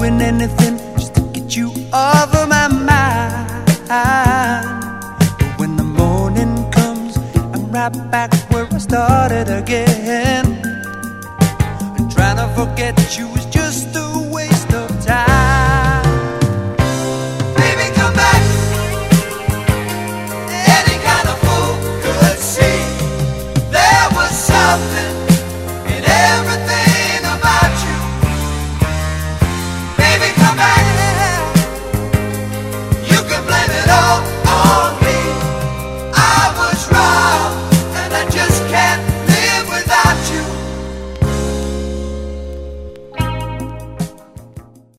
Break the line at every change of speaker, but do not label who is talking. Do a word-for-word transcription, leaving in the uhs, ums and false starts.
doing anything just to get you off of my mind. But when the morning comes, I'm right back where I started again, trying to forget you